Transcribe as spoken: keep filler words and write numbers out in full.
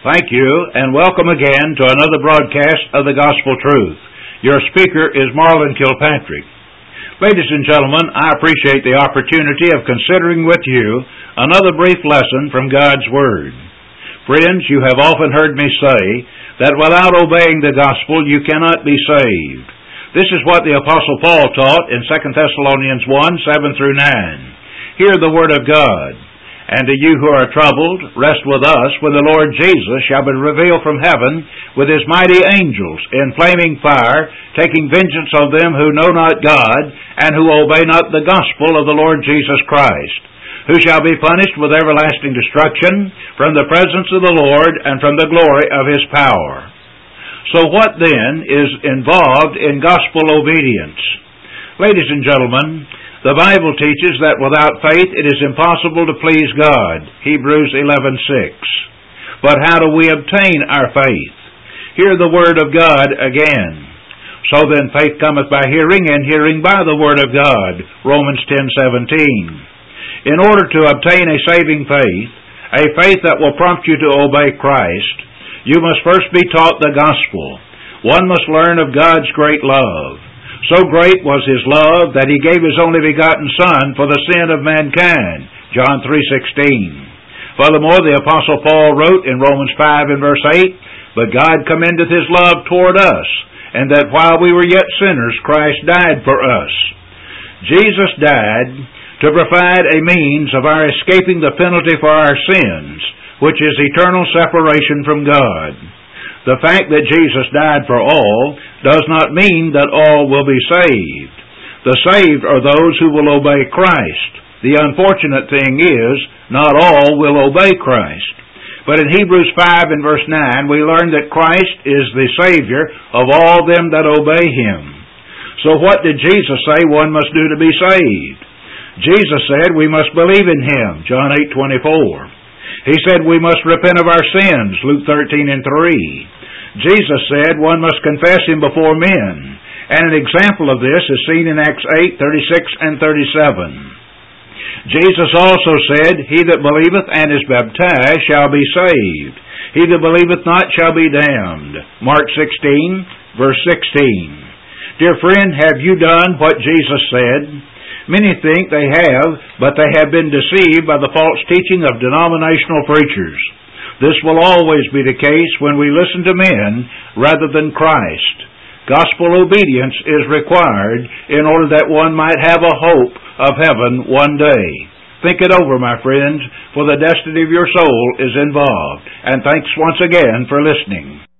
Thank you, and welcome again to another broadcast of the Gospel Truth. Your speaker is Marlon Kilpatrick. Ladies and gentlemen, I appreciate the opportunity of considering with you another brief lesson from God's Word. Friends, you have often heard me say that without obeying the gospel, you cannot be saved. This is what the Apostle Paul taught in Second Thessalonians one, seven through nine. Hear the Word of God. And to you who are troubled, rest with us when the Lord Jesus shall be revealed from heaven with his mighty angels in flaming fire, taking vengeance on them who know not God, and who obey not the gospel of the Lord Jesus Christ, who shall be punished with everlasting destruction from the presence of the Lord and from the glory of his power. So what then is involved in gospel obedience? Ladies and gentlemen, the Bible teaches that without faith it is impossible to please God, Hebrews eleven six. But how do we obtain our faith? Hear the Word of God again. So then faith cometh by hearing, and hearing by the Word of God, Romans ten seventeen. In order to obtain a saving faith, a faith that will prompt you to obey Christ, you must first be taught the gospel. One must learn of God's great love. So great was his love that he gave his only begotten Son for the sin of mankind, John three sixteen. Furthermore, the Apostle Paul wrote in Romans five and verse eight, But God commendeth his love toward us, and that while we were yet sinners, Christ died for us. Jesus died to provide a means of our escaping the penalty for our sins, which is eternal separation from God. The fact that Jesus died for all does not mean that all will be saved. The saved are those who will obey Christ. The unfortunate thing is, not all will obey Christ. But in Hebrews five and verse nine, we learn that Christ is the Savior of all them that obey Him. So what did Jesus say one must do to be saved? Jesus said we must believe in Him, John eight twenty-four. He said we must repent of our sins, Luke thirteen and three. Jesus said one must confess Him before men, and an example of this is seen in Acts eight thirty-six and thirty-seven. Jesus also said, He that believeth and is baptized shall be saved. He that believeth not shall be damned. Mark sixteen, verse sixteen. Dear friend, have you done what Jesus said? Many think they have, but they have been deceived by the false teaching of denominational preachers. This will always be the case when we listen to men rather than Christ. Gospel obedience is required in order that one might have a hope of heaven one day. Think it over, my friends, for the destiny of your soul is involved. And thanks once again for listening.